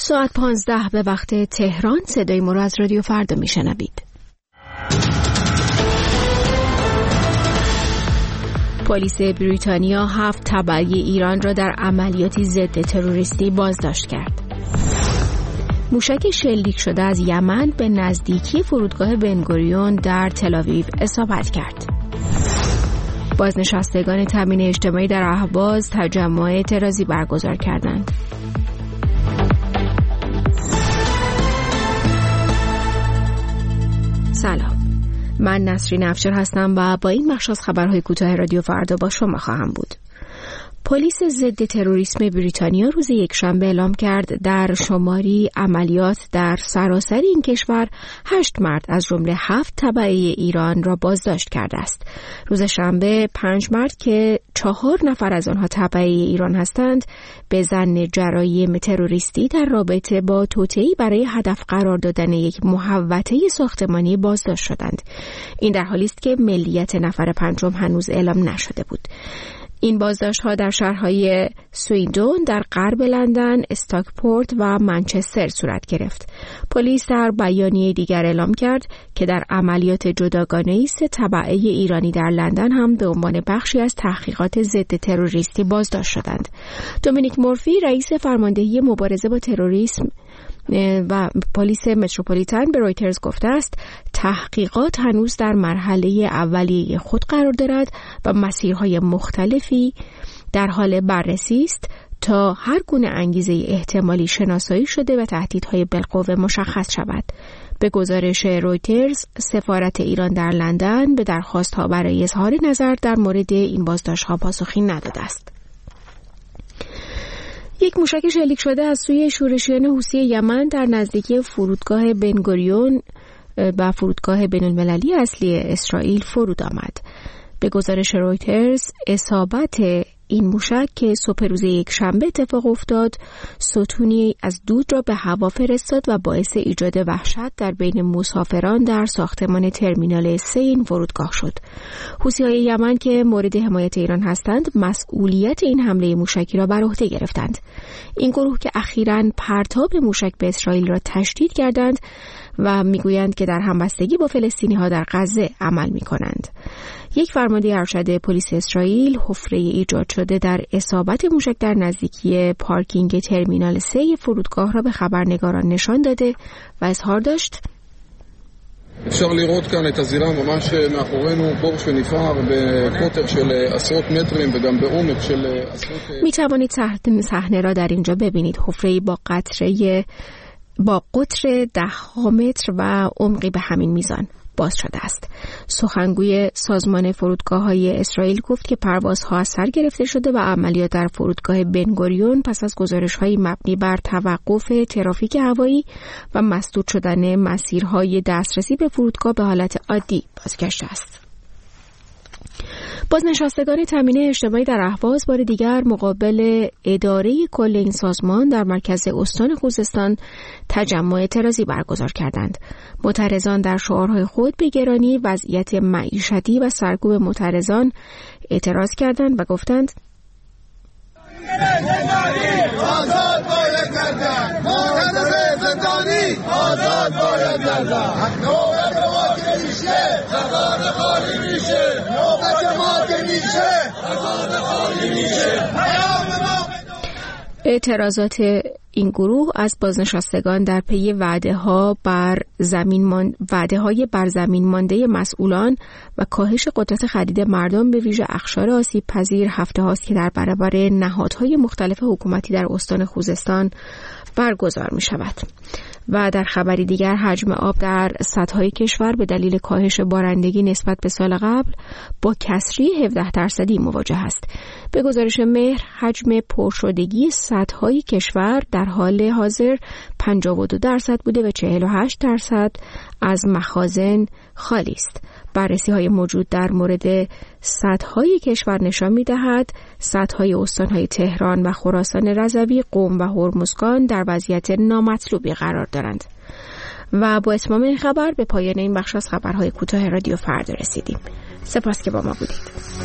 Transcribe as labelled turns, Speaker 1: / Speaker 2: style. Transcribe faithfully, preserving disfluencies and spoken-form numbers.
Speaker 1: ساعت پانزده به وقت تهران. صدای ما را از رادیو فردا میشنوید. پلیس بریتانیا هفت تبعی ایران را در عملیاتی ضد تروریستی بازداشت کرد. موشک شلیک شده از یمن به نزدیکی فرودگاه بنگوریون در تل‌آویو اصابت کرد. بازنشستگان تامین اجتماعی در اهواز تجمع اعتراضی برگزار کردند. سلام، من نسرین افشار هستم و با این بخش از خبرهای کوتاه رادیو فردا با شما خواهم بود. پلیس ضد تروریسم بریتانیا روز یکشنبه اعلام کرد در شماری عملیات در سراسر این کشور هشت مرد از جمله هفت تبعی ایران را بازداشت کرده است. روز شنبه پنج مرد که چهار نفر از آنها تبعی ایران هستند به ظن جرایم تروریستی در رابطه با توطئه‌ای برای هدف قرار دادن یک محوطه ساختمانی بازداشت شدند. این در حالی است که ملیت نفر پنجم هنوز اعلام نشده بود. این بازداشت‌ها در شهرهای سویندون در غرب لندن، استاکپورت و منچستر صورت گرفت. پلیس در بیانیه دیگر اعلام کرد که در عملیات جداگانه‌ای سه تبعه ایرانی در لندن هم به عنوان بخشی از تحقیقات ضد تروریستی بازداشت شدند. دومینیک مورفی رئیس فرماندهی مبارزه با تروریسم و پلیس متروپولیتن به رویترز گفته است تحقیقات هنوز در مرحله اولیه خود قرار دارد و مسیرهای مختلفی در حال بررسی است تا هر گونه انگیزه احتمالی شناسایی شده و تهدیدهای بالقوه مشخص شود. به گزارش رویترز، سفارت ایران در لندن به درخواست‌ها برای اظهار نظر در مورد این بازداشت‌ها پاسخی نداده است. یک موشک شلیک شده از سوی شورشیان حوثی یمن در نزدیکی فرودگاه بنگوریون و فرودگاه بین‌المللی اصلی اسرائیل فرود آمد. به گزارش رویترز، اصابت این موشک که صبح روز یک شنبه اتفاق افتاد، ستونی از دود را به هوا فرستاد و باعث ایجاد وحشت در بین مسافران در ساختمان ترمینال سه این فرودگاه شد. حوثی‌های یمن که مورد حمایت ایران هستند، مسئولیت این حمله موشکی را بر عهده گرفتند. این گروه که اخیراً پرتاب موشک به اسرائیل را تشدید کردند و میگویند که در همبستگی با فلسطینی‌ها در غزه عمل می‌کنند. یک فرمانده ارشد پلیس اسرائیل حفره ایجاد شده در اصابت موشک در نزدیکی پارکینگ ترمینال سه فرودگاه را به خبرنگاران نشان داده و اظهار داشت
Speaker 2: אפשר לראות כאן את הזירה ממש מאחורינו, בור שנפער בקוטר של עשרות מטרים וגם בעומק של עשרות...
Speaker 1: می توانید صحنه را در اینجا ببینید. حفره‌ای با قطره با قطر ده ها متر و عمقی به همین میزان باز شده است. سخنگوی سازمان فرودگاه‌های اسرائیل گفت که پروازها از سر گرفته شده و عملیات در فرودگاه بنگوریون پس از گزارش‌های مبنی بر توقف ترافیک هوایی و مسدود شدن مسیرهای دسترسی به فرودگاه به حالت عادی بازگشته است. بازنشستگان تامین اجتماعی در اهواز بار دیگر مقابل اداره کل این سازمان در مرکز استان خوزستان تجمع اعتراضی برگزار کردند. معترضان در شعارهای خود به گرانی وضعیت معیشتی و سرکوب معترضان اعتراض کردند و گفتند
Speaker 3: آزاد باید گردن، معترض زندانی آزاد باید گردن، نوبت ما که میشه خزانه خالی میشه، نوبت ما که میشه خزانه خالی میشه.
Speaker 1: اعتراضات این گروه از بازنشستگان در پی وعده ها بر زمین مان... وعده های بر زمین مانده مسئولان و کاهش قدرت خرید مردم به ویژه اقشار آسیب پذیر هفته هاست که در برابر نهادهای مختلف حکومتی در استان خوزستان برگزار می شود. و در خبری دیگر حجم آب در سدهای کشور به دلیل کاهش بارندگی نسبت به سال قبل با کسری هفده درصدی مواجه است. به گزارش مهر حجم پرشدگی سدهای کشور در حال حاضر پنجاه و دو درصد بوده و چهل و هشت درصد از مخازن خالی است. بررسی‌های موجود در مورد سدهای کشور نشان می‌دهد سدهای استان‌های تهران و خراسان رضوی، قم و هرمزگان در وضعیت نامطلوبی قرار دارند. و با اتمام این خبر به پایان این بخش از خبرهای کوتاه رادیو فردا رسیدیم. سپاس که با ما بودید.